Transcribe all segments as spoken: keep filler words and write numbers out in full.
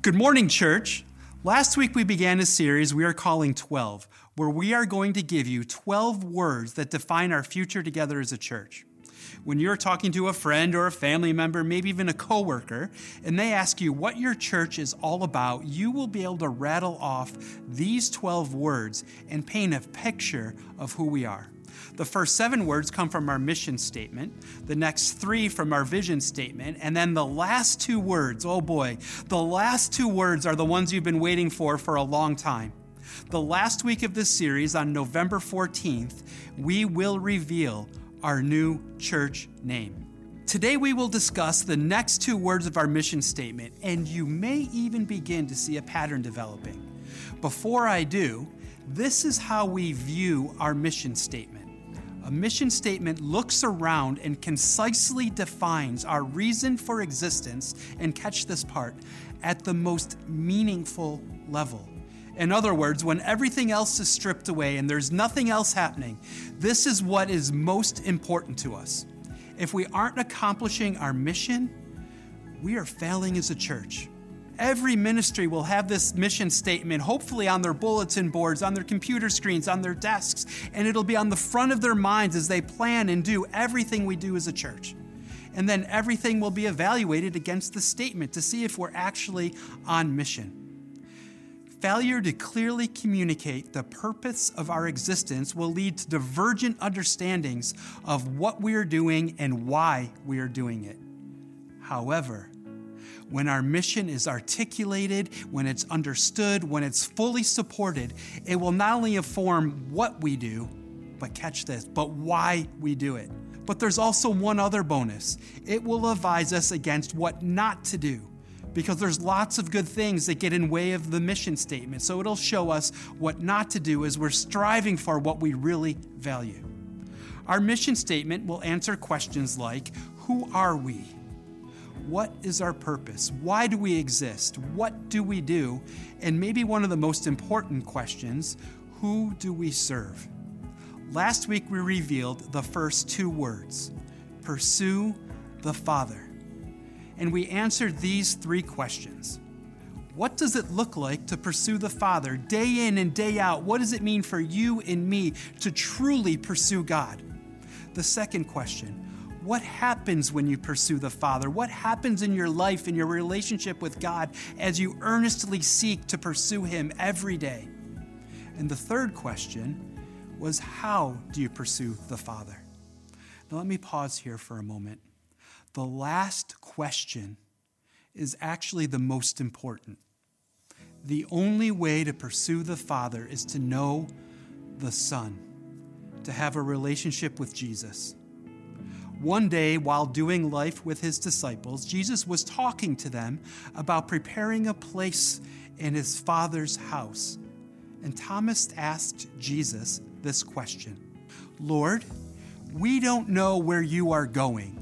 Good morning, church. Last week we began a series we are calling twelve, where we are going to give you twelve words that define our future together as a church. When you're talking to a friend or a family member, maybe even a coworker, and they ask you what your church is all about, you will be able to rattle off these twelve words and paint a picture of who we are. The first seven words come from our mission statement, the next three from our vision statement, and then the last two words, oh boy, the last two words are the ones you've been waiting for for a long time. The last week of this series, on November fourteenth, we will reveal our new church name. Today we will discuss the next two words of our mission statement, and you may even begin to see a pattern developing. Before I do, this is how we view our mission statement. A mission statement looks around and concisely defines our reason for existence, and catch this part, at the most meaningful level. In other words, when everything else is stripped away and there's nothing else happening, this is what is most important to us. If we aren't accomplishing our mission, we are failing as a church. Every ministry will have this mission statement, hopefully on their bulletin boards, on their computer screens, on their desks, and it'll be on the front of their minds as they plan and do everything we do as a church. And then everything will be evaluated against the statement to see if we're actually on mission. Failure to clearly communicate the purpose of our existence will lead to divergent understandings of what we are doing and why we are doing it. However, when our mission is articulated, when it's understood, when it's fully supported, it will not only inform what we do, but catch this, but why we do it. But there's also one other bonus. It will advise us against what not to do, because there's lots of good things that get in way of the mission statement. So it'll show us what not to do as we're striving for what we really value. Our mission statement will answer questions like, who are we? What is our purpose? Why do we exist? What do we do? And maybe one of the most important questions, who do we serve? Last week we revealed the first two words, pursue the Father. And we answered these three questions. What does it look like to pursue the Father day in and day out? What does it mean for you and me to truly pursue God? The second question, what happens when you pursue the Father? What happens in your life, in your relationship with God, as you earnestly seek to pursue Him every day? And the third question was, how do you pursue the Father? Now let me pause here for a moment. The last question is actually the most important. The only way to pursue the Father is to know the Son, to have a relationship with Jesus. One day, while doing life with his disciples, Jesus was talking to them about preparing a place in his Father's house. And Thomas asked Jesus this question, Lord, we don't know where you are going.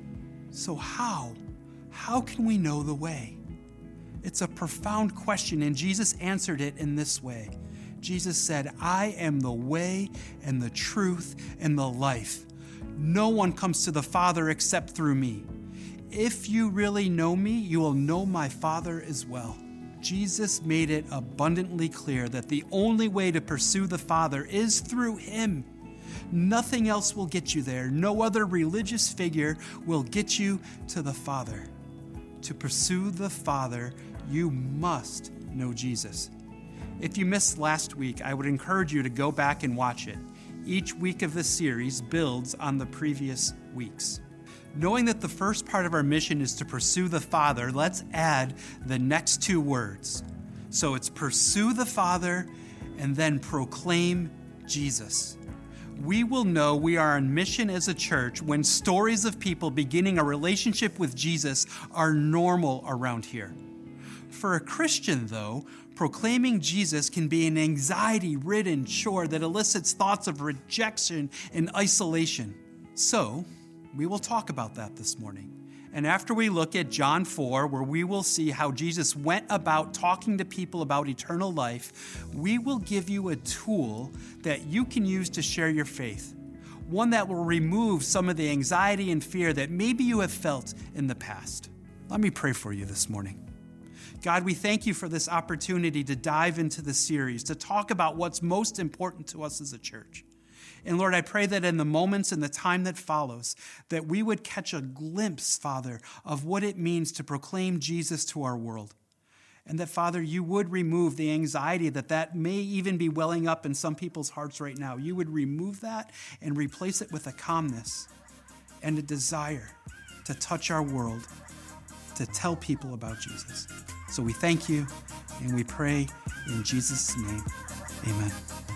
So how? How can we know the way? It's a profound question, and Jesus answered it in this way. Jesus said, I am the way and the truth and the life. No one comes to the Father except through me. If you really know me, you will know my Father as well. Jesus made it abundantly clear that the only way to pursue the Father is through Him. Nothing else will get you there. No other religious figure will get you to the Father. To pursue the Father, you must know Jesus. If you missed last week, I would encourage you to go back and watch it. Each week of this series builds on the previous weeks. Knowing that the first part of our mission is to pursue the Father, let's add the next two words. So it's pursue the Father and then proclaim Jesus. We will know we are on mission as a church when stories of people beginning a relationship with Jesus are normal around here. For a Christian, though, proclaiming Jesus can be an anxiety-ridden chore that elicits thoughts of rejection and isolation. So, we will talk about that this morning. And after we look at John four, where we will see how Jesus went about talking to people about eternal life, we will give you a tool that you can use to share your faith. One that will remove some of the anxiety and fear that maybe you have felt in the past. Let me pray for you this morning. God, we thank you for this opportunity to dive into the series, to talk about what's most important to us as a church. And Lord, I pray that in the moments and the time that follows, that we would catch a glimpse, Father, of what it means to proclaim Jesus to our world. And that, Father, you would remove the anxiety that that may even be welling up in some people's hearts right now. You would remove that and replace it with a calmness and a desire to touch our world, to tell people about Jesus. So we thank you and we pray in Jesus' name. Amen.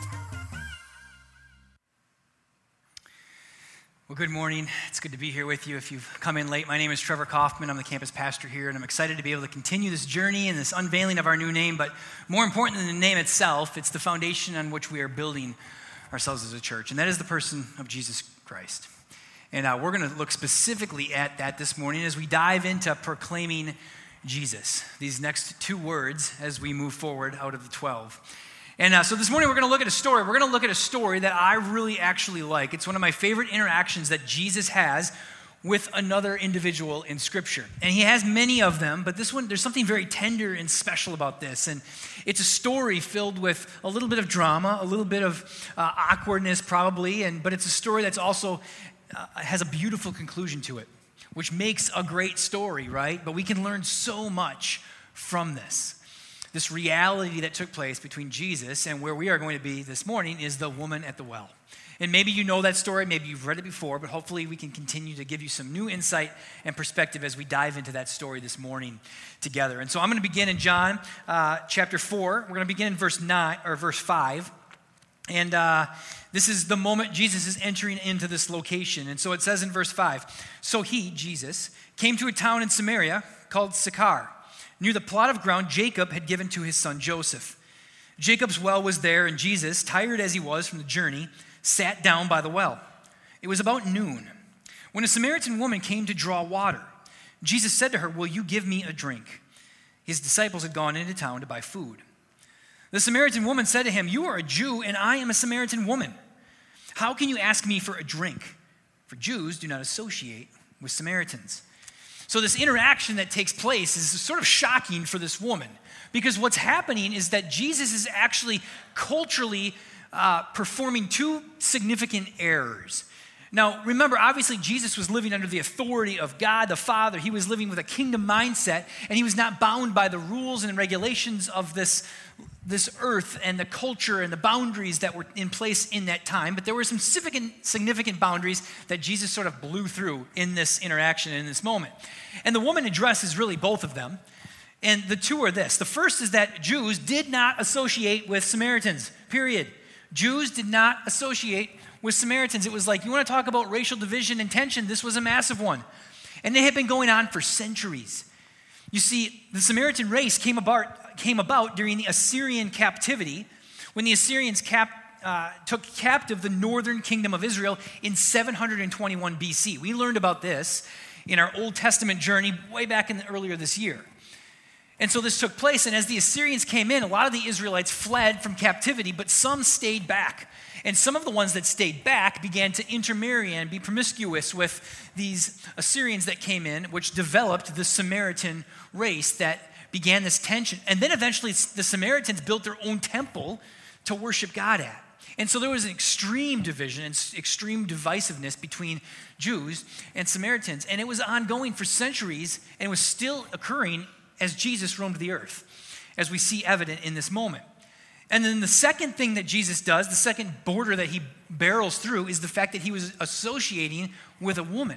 Well, good morning. It's good to be here with you. If you've come in late, my name is Trevor Kaufman. I'm the campus pastor here, and I'm excited to be able to continue this journey and this unveiling of our new name. But more important than the name itself, it's the foundation on which we are building ourselves as a church, and that is the person of Jesus Christ. And uh, we're going to look specifically at that this morning as we dive into proclaiming Jesus, these next two words as we move forward out of the twelve. And uh, so this morning we're going to look at a story. We're going to look at a story that I really actually like. It's one of my favorite interactions that Jesus has with another individual in Scripture. And he has many of them, but this one, there's something very tender and special about this. And it's a story filled with a little bit of drama, a little bit of uh, awkwardness probably, and but it's a story that's also uh, has a beautiful conclusion to it, which makes a great story, right? But we can learn so much from this. This reality that took place between Jesus and where we are going to be this morning is the woman at the well. And maybe you know that story, maybe you've read it before, but hopefully we can continue to give you some new insight and perspective as we dive into that story this morning together. And so I'm going to begin in John uh, chapter four. We're going to begin in verse nine or verse five. And uh, this is the moment Jesus is entering into this location. And so it says in verse five, so he, Jesus, came to a town in Samaria called Sychar, near the plot of ground Jacob had given to his son Joseph. Jacob's well was there, and Jesus, tired as he was from the journey, sat down by the well. It was about noon. When a Samaritan woman came to draw water, Jesus said to her, will you give me a drink? His disciples had gone into town to buy food. The Samaritan woman said to him, you are a Jew, and I am a Samaritan woman. How can you ask me for a drink? For Jews do not associate with Samaritans. So this interaction that takes place is sort of shocking for this woman, because what's happening is that Jesus is actually culturally uh, performing two significant errors. Now, remember, obviously, Jesus was living under the authority of God the Father. He was living with a kingdom mindset, and he was not bound by the rules and regulations of this, this earth and the culture and the boundaries that were in place in that time. But there were some significant, significant boundaries that Jesus sort of blew through in this interaction, in this moment. And the woman addresses really both of them. And the two are this. The first is that Jews did not associate with Samaritans, period. Jews did not associate with Samaritans. It was like, you want to talk about racial division and tension? This was a massive one. And they had been going on for centuries. You see, the Samaritan race came about, came about during the Assyrian captivity, when the Assyrians cap, uh, took captive the northern kingdom of Israel in seven hundred twenty-one B C. We learned about this in our Old Testament journey way back in the, earlier this year. And so this took place, and as the Assyrians came in, a lot of the Israelites fled from captivity, but some stayed back. And some of the ones that stayed back began to intermarry and be promiscuous with these Assyrians that came in, which developed the Samaritan race that began this tension. And then eventually the Samaritans built their own temple to worship God at. And so there was an extreme division and extreme divisiveness between Jews and Samaritans. And it was ongoing for centuries, and it was still occurring as Jesus roamed the earth, as we see evident in this moment. And then the second thing that Jesus does, the second border that he barrels through, is the fact that he was associating with a woman.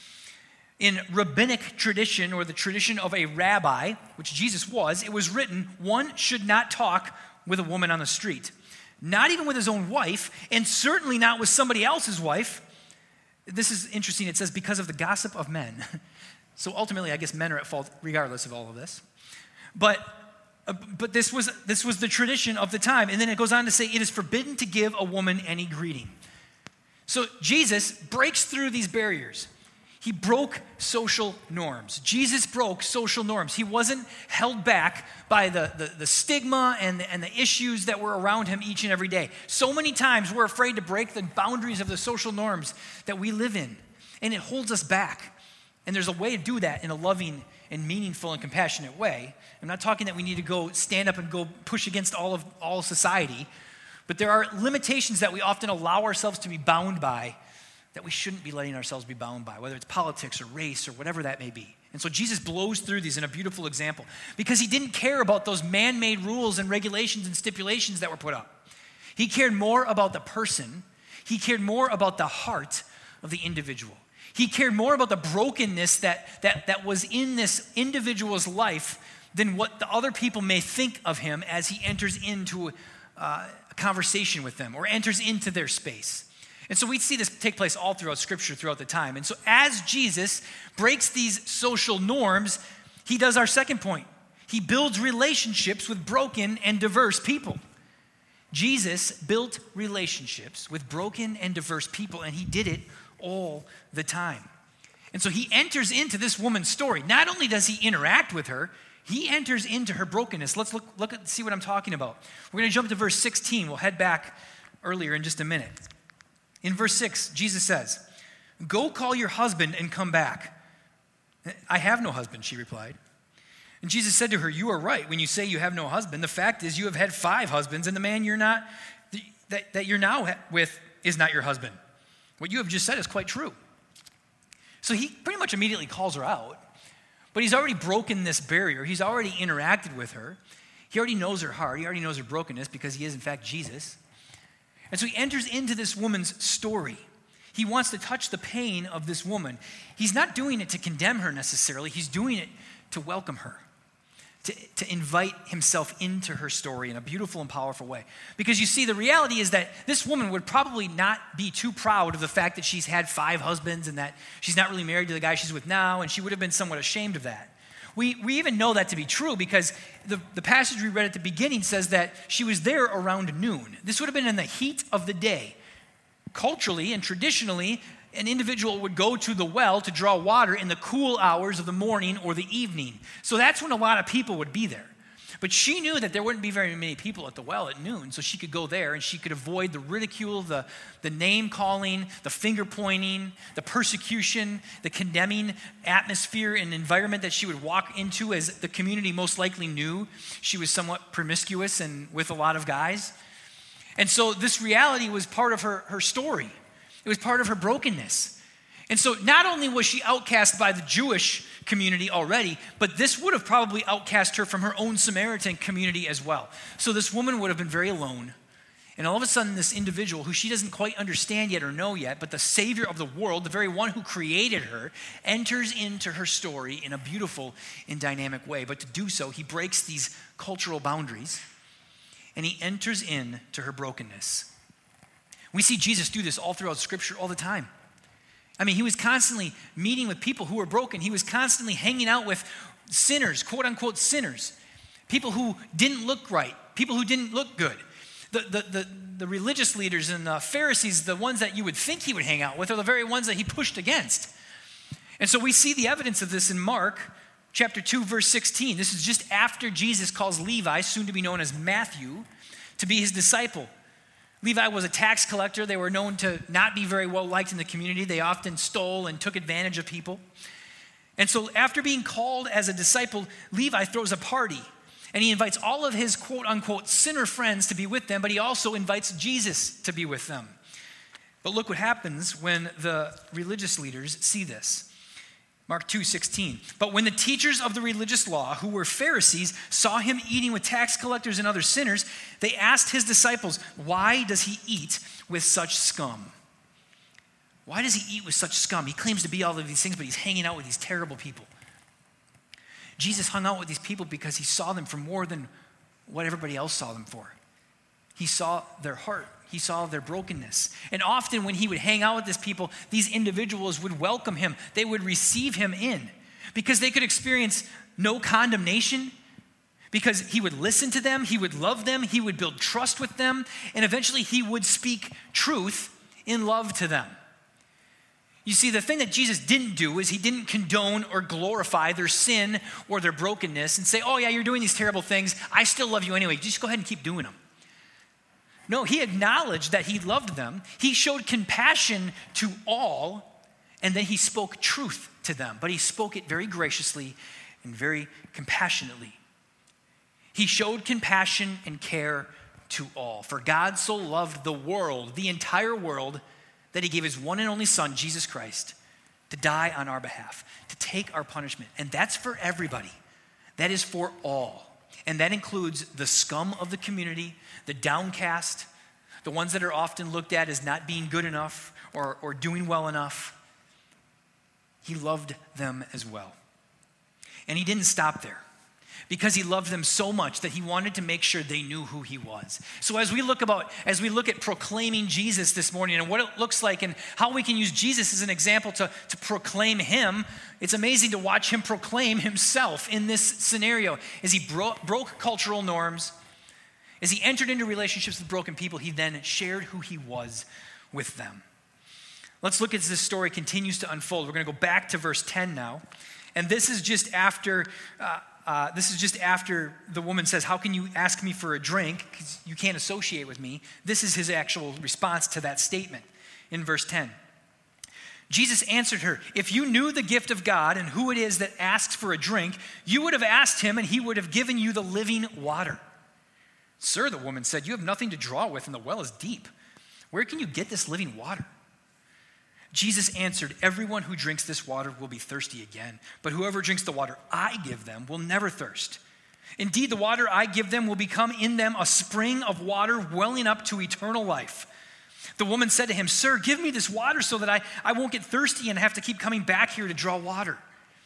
In rabbinic tradition, or the tradition of a rabbi, which Jesus was, it was written, one should not talk with a woman on the street. Not even with his own wife, and certainly not with somebody else's wife. This is interesting. It says, because of the gossip of men. So ultimately, I guess men are at fault regardless of all of this. But Uh, but this was this was the tradition of the time. And then it goes on to say, it is forbidden to give a woman any greeting. So Jesus breaks through these barriers. He broke social norms. Jesus broke social norms. He wasn't held back by the, the, the stigma and the, and the issues that were around him each and every day. So many times we're afraid to break the boundaries of the social norms that we live in. And it holds us back. And there's a way to do that in a loving and meaningful and compassionate way. I'm not talking that we need to go stand up and go push against all of all society, but there are limitations that we often allow ourselves to be bound by that we shouldn't be letting ourselves be bound by, whether it's politics or race or whatever that may be. And so Jesus blows through these in a beautiful example because he didn't care about those man-made rules and regulations and stipulations that were put up. He cared more about the person. He cared more about the heart of the individual. He cared more about the brokenness that, that, that was in this individual's life than what the other people may think of him as he enters into uh, a conversation with them or enters into their space. And so we see this take place all throughout Scripture throughout the time. And so as Jesus breaks these social norms, he does our second point. He builds relationships with broken and diverse people. Jesus built relationships with broken and diverse people, and he did it all the time. And so he enters into this woman's story. Not only does he interact with her, he enters into her brokenness. Let's look, look at see what I'm talking about. We're going to jump to verse sixteen. We'll head back earlier in just a minute. In verse six, Jesus says, "Go call your husband and come back." "I have no husband," she replied. And Jesus said to her, "You are right when you say you have no husband. The fact is you have had five husbands, and the man you're not that, that you're now with is not your husband. What you have just said is quite true." So he pretty much immediately calls her out, but he's already broken this barrier. He's already interacted with her. He already knows her heart. He already knows her brokenness because he is, in fact, Jesus. And so he enters into this woman's story. He wants to touch the pain of this woman. He's not doing it to condemn her necessarily. He's doing it to welcome her, to, to invite himself into her story in a beautiful and powerful way. Because you see, the reality is that this woman would probably not be too proud of the fact that she's had five husbands and that she's not really married to the guy she's with now, and she would have been somewhat ashamed of that. We, we even know that to be true because the, the passage we read at the beginning says that she was there around noon. This would have been in the heat of the day. Culturally and traditionally, an individual would go to the well to draw water in the cool hours of the morning or the evening. So that's when a lot of people would be there. But she knew that there wouldn't be very many people at the well at noon, so she could go there and she could avoid the ridicule, the, the name calling, the finger pointing, the persecution, the condemning atmosphere and environment that she would walk into, as the community most likely knew she was somewhat promiscuous and with a lot of guys. And so this reality was part of her, her story. It was part of her brokenness. And so not only was she outcast by the Jewish community already, but this would have probably outcast her from her own Samaritan community as well. So this woman would have been very alone. And all of a sudden, this individual, who she doesn't quite understand yet or know yet, but the Savior of the world, the very one who created her, enters into her story in a beautiful and dynamic way. But to do so, he breaks these cultural boundaries, and he enters into her brokenness. We see Jesus do this all throughout Scripture all the time. I mean, he was constantly meeting with people who were broken. He was constantly hanging out with sinners, quote unquote sinners, people who didn't look right, people who didn't look good. The, the, the, the religious leaders and the Pharisees, the ones that you would think he would hang out with, are the very ones that he pushed against. And so we see the evidence of this in Mark chapter two, verse sixteen. This is just after Jesus calls Levi, soon to be known as Matthew, to be his disciple. Levi was a tax collector. They were known to not be very well liked in the community. They often stole and took advantage of people. And so after being called as a disciple, Levi throws a party. And he invites all of his quote-unquote sinner friends to be with them, but he also invites Jesus to be with them. But look what happens when the religious leaders see this. Mark two sixteen. But when the teachers of the religious law, who were Pharisees, saw him eating with tax collectors and other sinners, they asked his disciples, "Why does he eat with such scum?" Why does he eat with such scum? He claims to be all of these things, but he's hanging out with these terrible people. Jesus hung out with these people because he saw them for more than what everybody else saw them for. He saw their heart. He saw their brokenness. And often when he would hang out with these people, these individuals would welcome him. They would receive him in because they could experience no condemnation, because he would listen to them, he would love them, he would build trust with them, and eventually he would speak truth in love to them. You see, the thing that Jesus didn't do is he didn't condone or glorify their sin or their brokenness and say, "Oh yeah, you're doing these terrible things. I still love you anyway. Just go ahead and keep doing them." No, he acknowledged that he loved them. He showed compassion to all, And then he spoke truth to them, but he spoke it very graciously and very compassionately. He showed compassion and care to all. For God so loved the world, the entire world, that he gave his one and only Son, Jesus Christ, to die on our behalf, to take our punishment. And that's for everybody. That is for all. And that includes the scum of the community, the downcast, the ones that are often looked at as not being good enough or, or doing well enough. He loved them as well. And he didn't stop there, because he loved them so much that he wanted to make sure they knew who he was. So as we look about, as we look at proclaiming Jesus this morning and what it looks like and how we can use Jesus as an example to, to proclaim him, it's amazing to watch him proclaim himself in this scenario. As he bro- broke cultural norms, as he entered into relationships with broken people, he then shared who he was with them. Let's look as this story continues to unfold. We're going to go back to verse ten now. And this is just after uh, uh, this is just after the woman says, "How can you ask me for a drink? Because you can't associate with me." This is his actual response to that statement in verse ten. Jesus answered her, "If you knew the gift of God and who it is that asks for a drink, you would have asked him and he would have given you the living water." "Sir," the woman said, "you have nothing to draw with and the well is deep. Where can you get this living water?" Jesus answered, "Everyone who drinks this water will be thirsty again, but whoever drinks the water I give them will never thirst. Indeed, the water I give them will become in them a spring of water welling up to eternal life." The woman said to him, "Sir, give me this water so that I, I won't get thirsty and have to keep coming back here to draw water."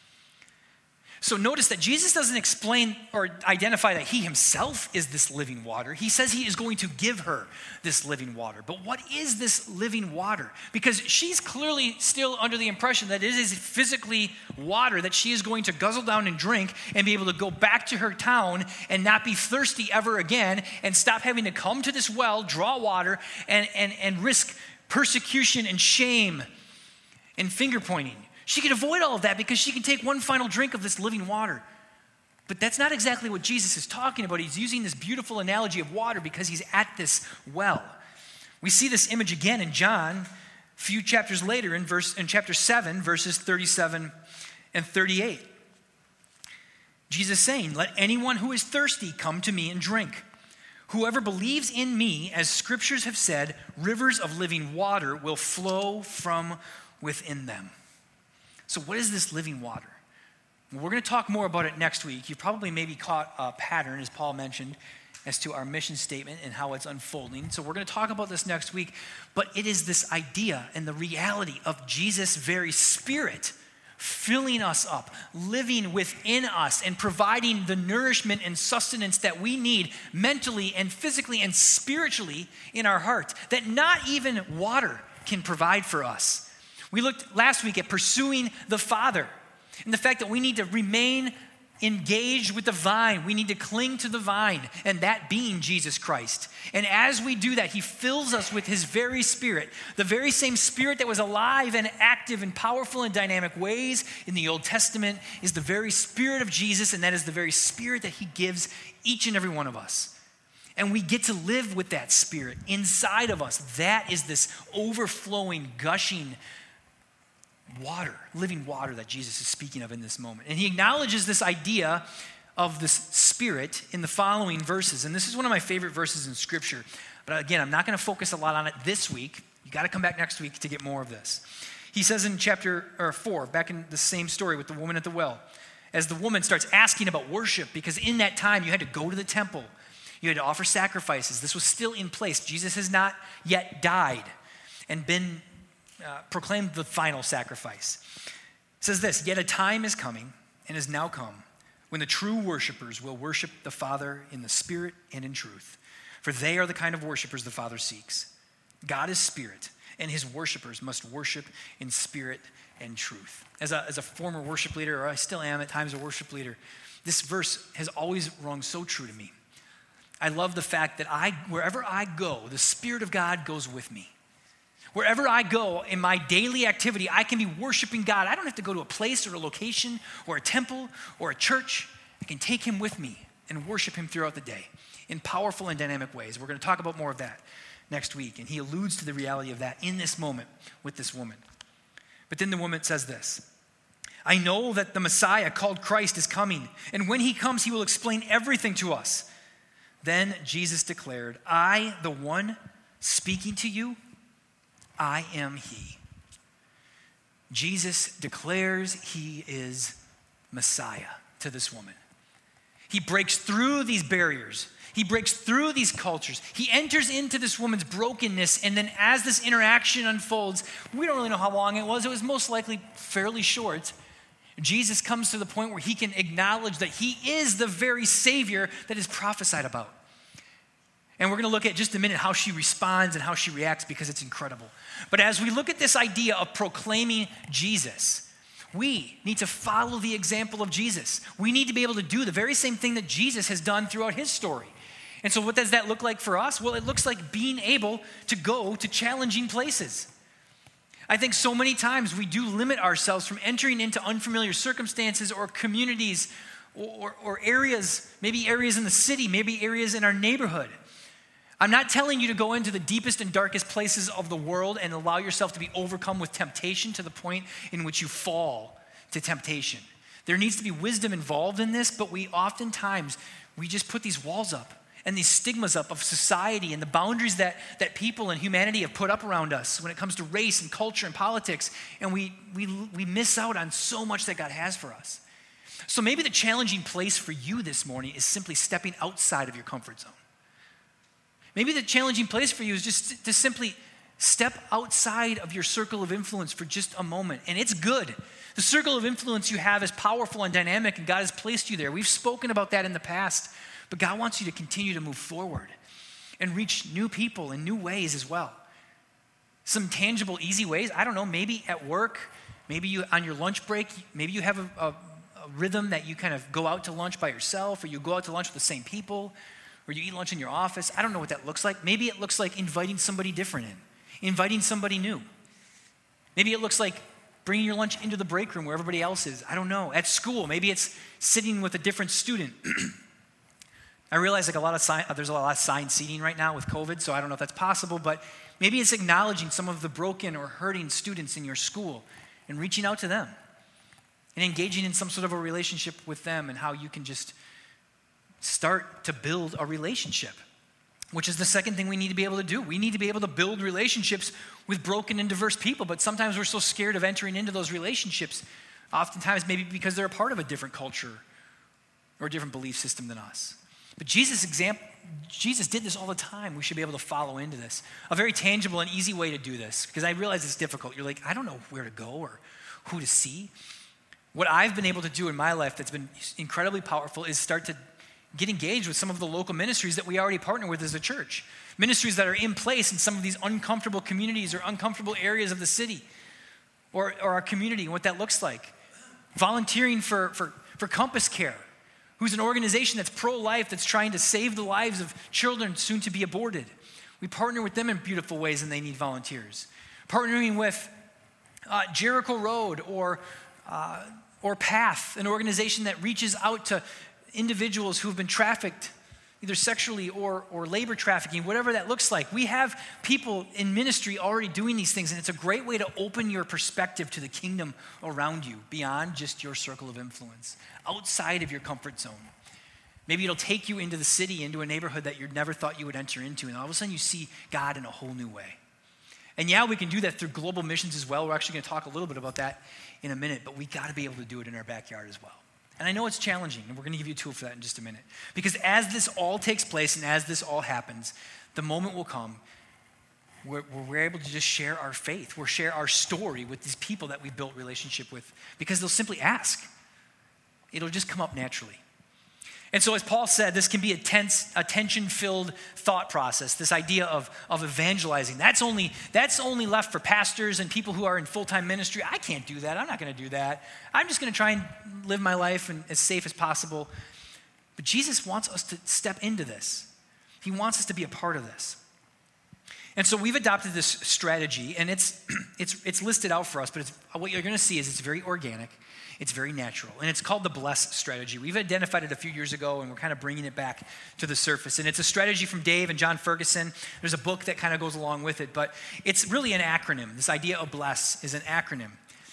So notice that Jesus doesn't explain or identify that he himself is this living water. He says he is going to give her this living water. But what is this living water? Because she's clearly still under the impression that it is physically water that she is going to guzzle down and drink and be able to go back to her town and not be thirsty ever again and stop having to come to this well, draw water, and, and, and risk persecution and shame and finger pointing. She could avoid all of that because she can take one final drink of this living water. But that's not exactly what Jesus is talking about. He's using this beautiful analogy of water because he's at this well. We see this image again in John, a few chapters later in verse in chapter seven, verses thirty-seven and thirty-eight. Jesus saying, "Let anyone who is thirsty come to me and drink. Whoever believes in me, as scriptures have said, rivers of living water will flow from within them." So what is this living water? Well, we're going to talk more about it next week. You've probably maybe caught a pattern, as Paul mentioned, as to our mission statement and how it's unfolding. So we're going to talk about this next week. But it is this idea and the reality of Jesus' very Spirit filling us up, living within us, and providing the nourishment and sustenance that we need mentally and physically and spiritually in our heart, that not even water can provide for us. We looked last week at pursuing the Father and the fact that we need to remain engaged with the vine. We need to cling to the vine, and that being Jesus Christ. And as we do that, he fills us with his very Spirit, the very same Spirit that was alive and active in powerful and dynamic ways in the Old Testament is the very Spirit of Jesus, and that is the very Spirit that he gives each and every one of us. And we get to live with that Spirit inside of us. That is this overflowing, gushing water, living water that Jesus is speaking of in this moment. And he acknowledges this idea of this Spirit in the following verses. And this is one of my favorite verses in Scripture. But again, I'm not going to focus a lot on it this week. You got to come back next week to get more of this. He says in chapter or four, back in the same story with the woman at the well, as the woman starts asking about worship, because in that time you had to go to the temple. You had to offer sacrifices. This was still in place. Jesus has not yet died and been Uh, proclaimed the final sacrifice. It says this, "Yet a time is coming and has now come when the true worshipers will worship the Father in the Spirit and in truth. For they are the kind of worshipers the Father seeks. God is Spirit, and his worshipers must worship in spirit and truth." As a, as a former worship leader, or I still am at times a worship leader, this verse has always rung so true to me. I love the fact that I, wherever I go, the Spirit of God goes with me. Wherever I go in my daily activity, I can be worshiping God. I don't have to go to a place or a location or a temple or a church. I can take him with me and worship him throughout the day in powerful and dynamic ways. We're going to talk about more of that next week. And he alludes to the reality of that in this moment with this woman. But then the woman says this, I know that the Messiah called Christ is coming, and when he comes, he will explain everything to us. Then Jesus declared, I, the one speaking to you, I am he. Jesus declares he is Messiah to this woman. He breaks through these barriers. He breaks through these cultures. He enters into this woman's brokenness, and then as this interaction unfolds, we don't really know how long it was. It was most likely fairly short. Jesus comes to the point where he can acknowledge that he is the very Savior that is prophesied about. And we're going to look at just a minute how she responds and how she reacts because it's incredible. But as we look at this idea of proclaiming Jesus, we need to follow the example of Jesus. We need to be able to do the very same thing that Jesus has done throughout his story. And so what does that look like for us? Well, it looks like being able to go to challenging places. I think so many times we do limit ourselves from entering into unfamiliar circumstances or communities or, or areas, maybe areas in the city, maybe areas in our neighborhood. I'm not telling you to go into the deepest and darkest places of the world and allow yourself to be overcome with temptation to the point in which you fall to temptation. There needs to be wisdom involved in this, but we oftentimes, we just put these walls up and these stigmas up of society and the boundaries that, that people and humanity have put up around us when it comes to race and culture and politics, and we, we, we miss out on so much that God has for us. So maybe the challenging place for you this morning is simply stepping outside of your comfort zone. Maybe the challenging place for you is just to simply step outside of your circle of influence for just a moment. And it's good. The circle of influence you have is powerful and dynamic, and God has placed you there. We've spoken about that in the past, but God wants you to continue to move forward and reach new people in new ways as well. Some tangible, easy ways. I don't know, maybe at work, maybe you on your lunch break, maybe you have a, a, a rhythm that you kind of go out to lunch by yourself, or you go out to lunch with the same people, or you eat lunch in your office. I don't know what that looks like. Maybe it looks like inviting somebody different in, inviting somebody new. Maybe it looks like bringing your lunch into the break room where everybody else is. I don't know. At school, maybe it's sitting with a different student. I realize like a lot of sign, there's a lot of assigned seating right now with COVID, so I don't know if that's possible, but maybe it's acknowledging some of the broken or hurting students in your school and reaching out to them and engaging in some sort of a relationship with them and how you can just start to build a relationship, which is the second thing we need to be able to do. We need to be able to build relationships with broken and diverse people, but sometimes we're so scared of entering into those relationships, oftentimes maybe because they're a part of a different culture or a different belief system than us. But Jesus example, Jesus did this all the time. We should be able to follow into this. A very tangible and easy way to do this, because I realize it's difficult. You're like, I don't know where to go or who to see. What I've been able to do in my life that's been incredibly powerful is start to get engaged with some of the local ministries that we already partner with as a church. Ministries that are in place in some of these uncomfortable communities or uncomfortable areas of the city or, or our community and what that looks like. Volunteering for, for, for Compass Care, who's an organization that's pro-life, that's trying to save the lives of children soon to be aborted. We partner with them in beautiful ways and they need volunteers. Partnering with uh, Jericho Road or, uh, or Path, an organization that reaches out to individuals who have been trafficked, either sexually or, or labor trafficking, whatever that looks like. We have people in ministry already doing these things, and it's a great way to open your perspective to the kingdom around you, beyond just your circle of influence, outside of your comfort zone. Maybe it'll take you into the city, into a neighborhood that you never thought you would enter into, and all of a sudden you see God in a whole new way. And yeah, we can do that through global missions as well. We're actually going to talk a little bit about that in a minute, but we got to be able to do it in our backyard as well. And I know it's challenging, and we're going to give you a tool for that in just a minute. Because as this all takes place and as this all happens, the moment will come where, where we're able to just share our faith, we'll share our story with these people that we built relationship with, because they'll simply ask. It'll just come up naturally. And so as Paul said, this can be a tense, a tension-filled thought process, this idea of, of evangelizing. That's only, that's only left for pastors and people who are in full-time ministry. I can't do that. I'm not going to do that. I'm just going to try and live my life and as safe as possible. But Jesus wants us to step into this. He wants us to be a part of this. And so we've adopted this strategy, and it's, it's, it's listed out for us, but it's, what you're going to see is it's very organic. It's very natural, and it's called the BLESS strategy. We've identified it a few years ago, and we're kind of bringing it back to the surface. And it's a strategy from Dave and John Ferguson. There's a book that kind of goes along with it, but it's really an acronym. This idea of BLESS is an acronym.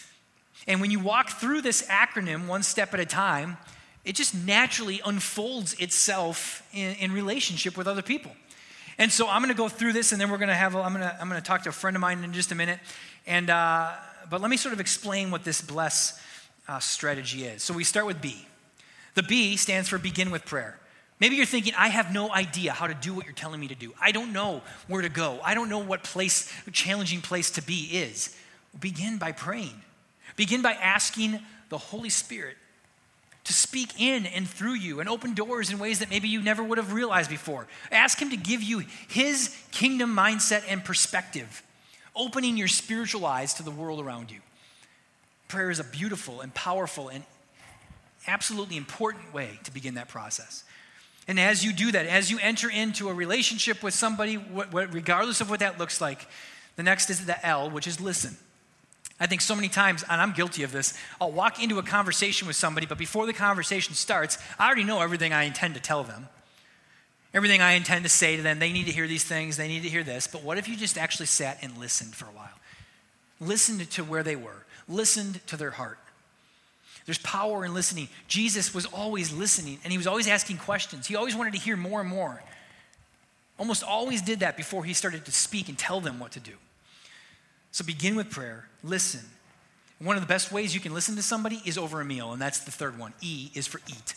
And when you walk through this acronym one step at a time, it just naturally unfolds itself in, in relationship with other people. And so I'm going to go through this, and then we're going to have. A, I'm going to I'm going to talk to a friend of mine in just a minute. And uh, but let me sort of explain what this bless uh, strategy is. So we start with B. The B stands for begin with prayer. Maybe you're thinking, I have no idea how to do what you're telling me to do. I don't know where to go. I don't know what place, challenging place to be is. Begin by praying. Begin by asking the Holy Spirit to speak in and through you and open doors in ways that maybe you never would have realized before. Ask him to give you his kingdom mindset and perspective, opening your spiritual eyes to the world around you. Prayer is a beautiful and powerful and absolutely important way to begin that process. And as you do that, as you enter into a relationship with somebody, what, what, regardless of what that looks like, the next is the L, which is listen. I think so many times, and I'm guilty of this, I'll walk into a conversation with somebody, but before the conversation starts, I already know everything I intend to tell them. Everything I intend to say to them. They need to hear these things, they need to hear this. But what if you just actually sat and listened for a while? Listened to where they were. Listened to their heart. There's power in listening. Jesus was always listening, and he was always asking questions. He always wanted to hear more and more. Almost always did that before he started to speak and tell them what to do. So begin with prayer, listen. One of the best ways you can listen to somebody is over a meal, and that's the third one. E is for eat.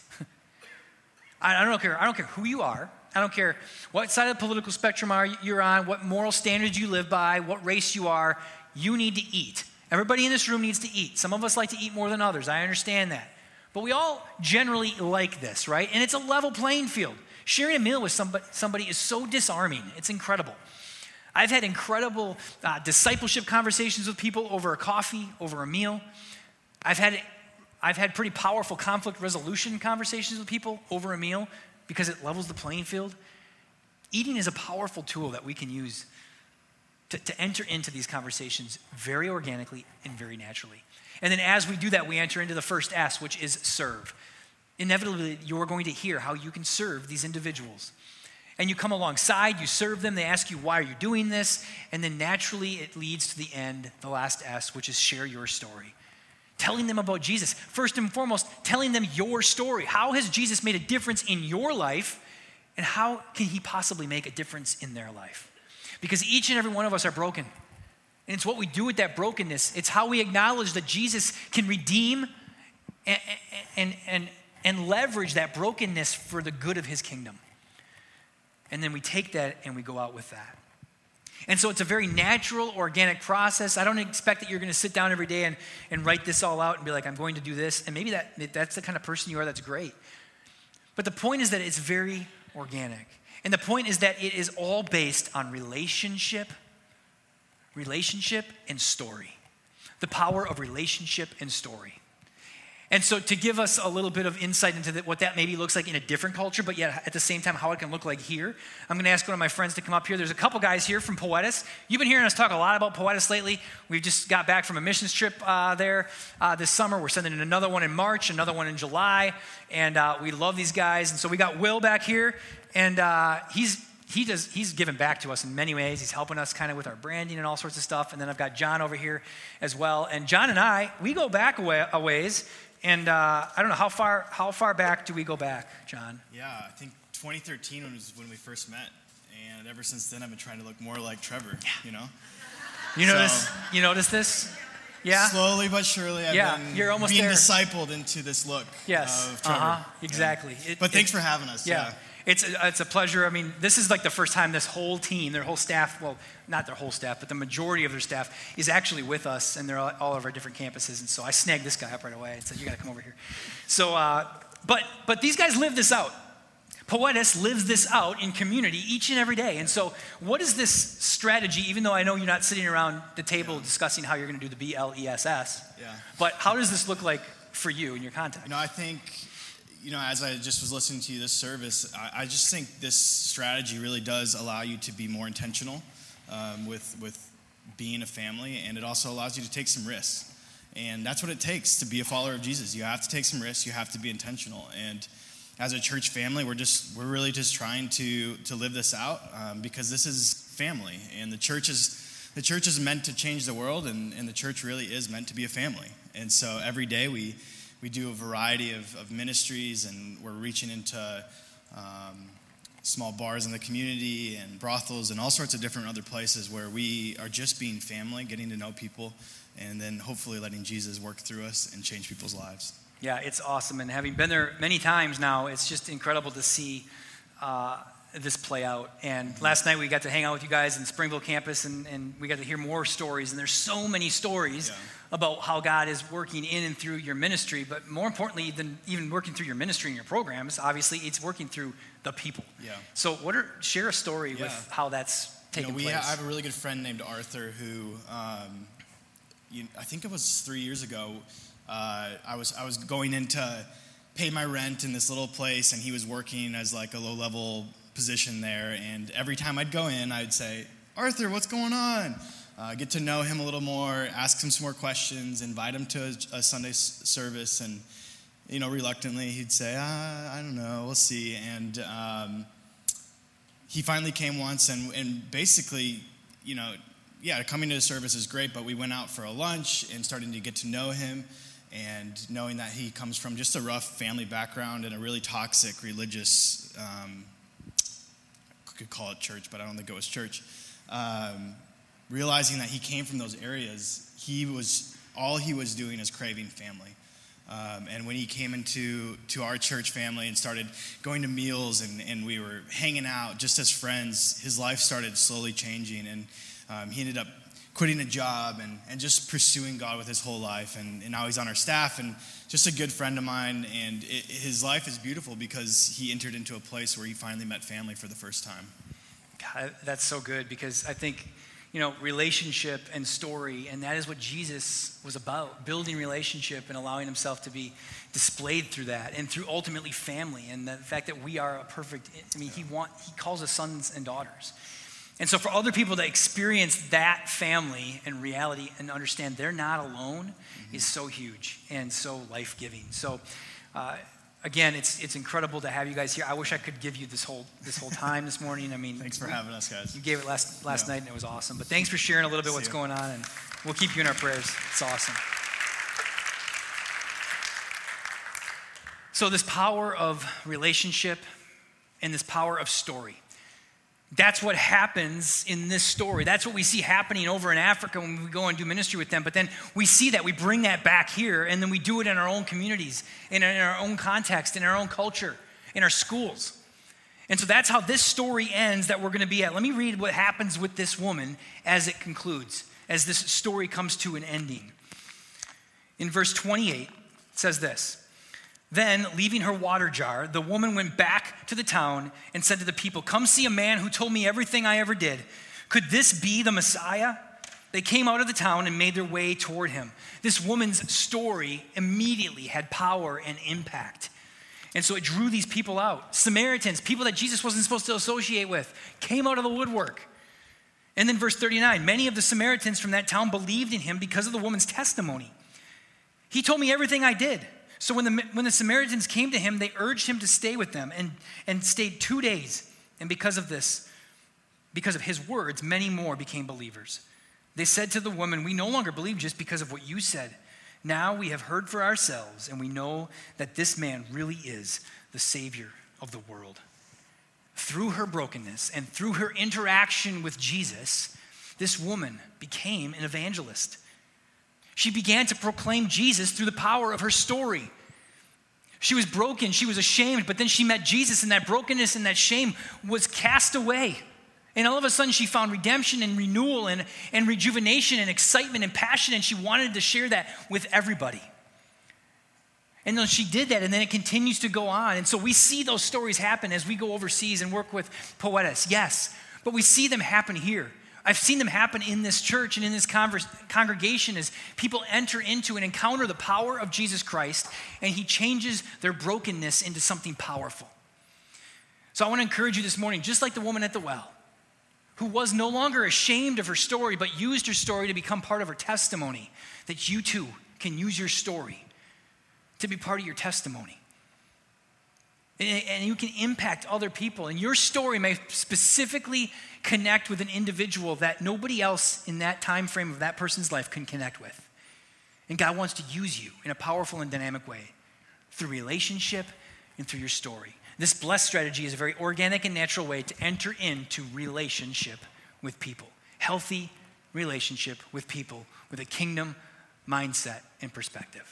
I don't care, I don't care who you are. I don't care what side of the political spectrum are you're on, what moral standards you live by, what race you are. You need to eat. Everybody in this room needs to eat. Some of us like to eat more than others. I understand that. But we all generally like this, right? And it's a level playing field. Sharing a meal with somebody, somebody is so disarming. It's incredible. I've had incredible uh, discipleship conversations with people over a coffee, over a meal. I've had, I've had pretty powerful conflict resolution conversations with people over a meal because it levels the playing field. Eating is a powerful tool that we can use To, to enter into these conversations very organically and very naturally. And then as we do that, we enter into the first S, which is serve. Inevitably, you're going to hear how you can serve these individuals. And you come alongside, you serve them, they ask you, why are you doing this? And then naturally, it leads to the end, the last S, which is share your story. Telling them about Jesus. First and foremost, telling them your story. How has Jesus made a difference in your life? And how can he possibly make a difference in their life? Because each and every one of us are broken. And it's what we do with that brokenness. It's how we acknowledge that Jesus can redeem and, and, and, and leverage that brokenness for the good of his kingdom. And then we take that and we go out with that. And so it's a very natural, organic process. I don't expect that you're going to sit down every day and, and write this all out and be like, I'm going to do this. And maybe that that's the kind of person you are, that's great. But the point is that it's very organic. And the point is that it is all based on relationship, relationship and story. The power of relationship and story. And so to give us a little bit of insight into the, what that maybe looks like in a different culture, but yet at the same time how it can look like here, I'm going to ask one of my friends to come up here. There's a couple guys here from Poetis. You've been hearing us talk a lot about Poetis lately. We just got back from a missions trip uh, there uh, this summer. We're sending in another one in March, another one in July, and uh, we love these guys. And so we got Will back here, and uh, he's he does he's given back to us in many ways. He's helping us kind of with our branding and all sorts of stuff. And then I've got John over here as well. And John and I, we go back a, way, a ways. And uh, I don't know, how far how far back do we go back, John? Yeah, I think twenty thirteen was when we first met. And ever since then, I've been trying to look more like Trevor, yeah. you know? You so, notice You notice this? Yeah? Slowly but surely, I've yeah, been you're almost being there. discipled into this look yes. of Trevor. Uh-huh. Exactly. Yeah. It, but thanks it, for having us. Yeah. yeah. It's a, it's a pleasure. I mean, this is like the first time this whole team, their whole staff, well, not their whole staff, but the majority of their staff is actually with us, and they're all, all of our different campuses. And so I snagged this guy up right away and said, you got to come over here. So, uh, but but these guys live this out. Poetis lives this out in community each and every day. And so what is this strategy, even though I know you're not sitting around the table yeah. discussing how you're going to do the B L E S S, yeah. but how does this look like for you in your context? You know, I think... You know, as I just was listening to you this service, I, I just think this strategy really does allow you to be more intentional um, with with being a family, and it also allows you to take some risks. And that's what it takes to be a follower of Jesus. You have to take some risks. You have to be intentional. And as a church family, we're just we're really just trying to to live this out um, because this is family, and the church is the church is meant to change the world, and, and the church really is meant to be a family. And so every day we we do a variety of, of ministries, and we're reaching into um, small bars in the community and brothels and all sorts of different other places where we are just being family, getting to know people, and then hopefully letting Jesus work through us and change people's lives. Yeah, it's awesome. And having been there many times now, it's just incredible to see uh, this play out. And last night we got to hang out with you guys in Springville campus, and, and we got to hear more stories. And there's so many stories yeah. about how God is working in and through your ministry. But more importantly than even working through your ministry and your programs, obviously it's working through the people. Yeah. So what are, share a story yeah. with how that's taking you know, we place. Ha- I have a really good friend named Arthur who, um, you, I think it was three years ago, uh, I was I was going in to pay my rent in this little place, and he was working as like a low-level position there, and every time I'd go in, I'd say, Arthur, what's going on? Uh, get to know him a little more, ask him some more questions, invite him to a, a Sunday s- service, and, you know, reluctantly, he'd say, ah, I don't know, we'll see, and um, he finally came once, and, and basically, you know, yeah, coming to the service is great, but we went out for a lunch and starting to get to know him, and knowing that he comes from just a rough family background and a really toxic religious um could call it church, but I don't think it was church. Um, realizing that he came from those areas, he was all he was doing is craving family. Um, and when he came into to our church family and started going to meals, and, and we were hanging out just as friends, his life started slowly changing, and um, he ended up quitting a job and, and just pursuing God with his whole life. And, and now he's on our staff and just a good friend of mine. And it, his life is beautiful because he entered into a place where he finally met family for the first time. God, that's so good, because I think, you know, relationship and story, and that is what Jesus was about, building relationship and allowing himself to be displayed through that, and through ultimately family, and the fact that we are a perfect, I mean, he want he calls us sons and daughters. And so for other people to experience that family and reality and understand they're not alone mm-hmm. is so huge and so life-giving. So uh, again, it's it's incredible to have you guys here. I wish I could give you this whole this whole time this morning. I mean, thanks for having us, guys. You gave it last last yeah. night, and it was awesome. But thanks for sharing a little bit See what's you. going on, and we'll keep you in our prayers. It's awesome. So this power of relationship and this power of story. That's what happens in this story. That's what we see happening over in Africa when we go and do ministry with them. But then we see that, we bring that back here, and then we do it in our own communities, in our own context, in our own culture, in our schools. And so that's how this story ends that we're going to be at. Let me read what happens with this woman as it concludes, as this story comes to an ending. In verse twenty-eight, it says this. Then, leaving her water jar, the woman went back to the town and said to the people, "Come see a man who told me everything I ever did. Could this be the Messiah?" They came out of the town and made their way toward him. This woman's story immediately had power and impact. And so it drew these people out. Samaritans, people that Jesus wasn't supposed to associate with, came out of the woodwork. And then verse thirty-nine, many of the Samaritans from that town believed in him because of the woman's testimony. He told me everything I did. So when the, when the Samaritans came to him, they urged him to stay with them and, and stayed two days. And because of this, because of his words, many more became believers. They said to the woman, "We no longer believe just because of what you said. Now we have heard for ourselves, and we know that this man really is the Savior of the world." Through her brokenness and through her interaction with Jesus, this woman became an evangelist. She began to proclaim Jesus through the power of her story. She was broken, she was ashamed, but then she met Jesus, and that brokenness and that shame was cast away. And all of a sudden she found redemption and renewal and, and rejuvenation and excitement and passion, and she wanted to share that with everybody. And then she did that, and then it continues to go on. And so we see those stories happen as we go overseas and work with Poetas, yes, but we see them happen here. I've seen them happen in this church and in this converse, congregation as people enter into and encounter the power of Jesus Christ, and he changes their brokenness into something powerful. So I want to encourage you this morning, just like the woman at the well, who was no longer ashamed of her story, but used her story to become part of her testimony, that you too can use your story to be part of your testimony. And, and you can impact other people. And your story may specifically connect with an individual that nobody else in that time frame of that person's life can connect with. And God wants to use you in a powerful and dynamic way through relationship and through your story. This blessed strategy is a very organic and natural way to enter into relationship with people. Healthy relationship with people with a kingdom mindset and perspective.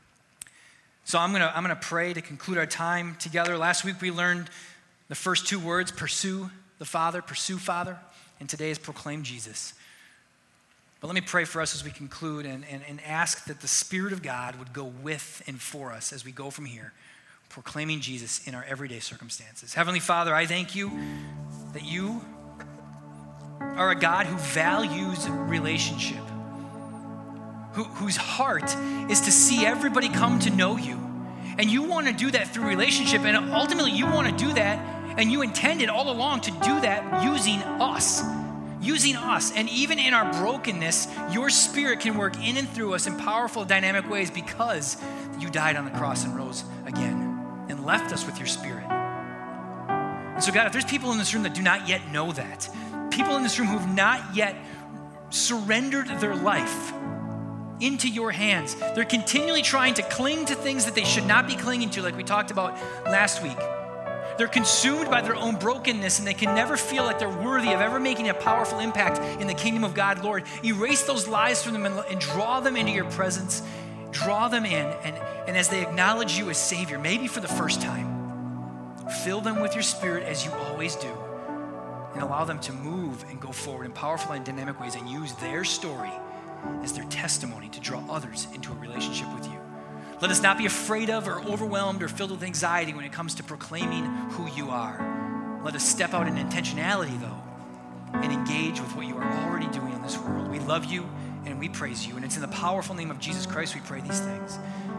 So I'm gonna, I'm gonna pray to conclude our time together. Last week we learned the first two words, pursue the Father, pursue Father, and today is proclaim Jesus. But let me pray for us as we conclude and, and, and ask that the Spirit of God would go with and for us as we go from here, proclaiming Jesus in our everyday circumstances. Heavenly Father, I thank you that you are a God who values relationship, who, whose heart is to see everybody come to know you. And you want to do that through relationship, and ultimately you want to do that, and you intended all along to do that using us. Using us. And even in our brokenness, your Spirit can work in and through us in powerful, dynamic ways because you died on the cross and rose again and left us with your Spirit. And so God, if there's people in this room that do not yet know that, people in this room who have not yet surrendered their life into your hands, they're continually trying to cling to things that they should not be clinging to, like we talked about last week. They're consumed by their own brokenness and they can never feel like they're worthy of ever making a powerful impact in the kingdom of God. Lord, erase those lies from them and, and draw them into your presence. Draw them in, and, and as they acknowledge you as Savior, maybe for the first time, fill them with your Spirit as you always do, and allow them to move and go forward in powerful and dynamic ways and use their story as their testimony to draw others into a relationship with you. Let us not be afraid of or overwhelmed or filled with anxiety when it comes to proclaiming who you are. Let us step out in intentionality, though, and engage with what you are already doing in this world. We love you and we praise you, and it's in the powerful name of Jesus Christ we pray these things.